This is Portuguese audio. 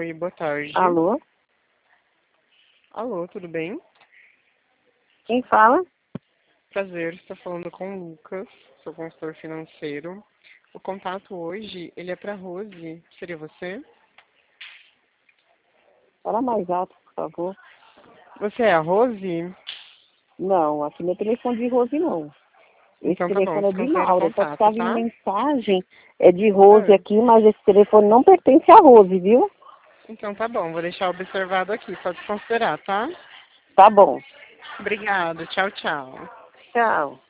Oi, boa tarde. Alô? Alô, tudo bem? Quem fala? Prazer, está falando com o Lucas, sou consultor financeiro. O contato hoje, ele é para Rose. Seria você? Fala mais alto, por favor. Você é a Rose? Não, aqui não é telefone de Rose, não. Esse Então tá bom, telefone é de descansei o Laura. Só que contato, estava em tá? mensagem, é de Rose Ah, aqui, mas esse telefone não pertence a Rose, viu? então tá bom, vou deixar observado aqui, pode considerar, tá? Tá bom. Obrigada, tchau, tchau. Tchau.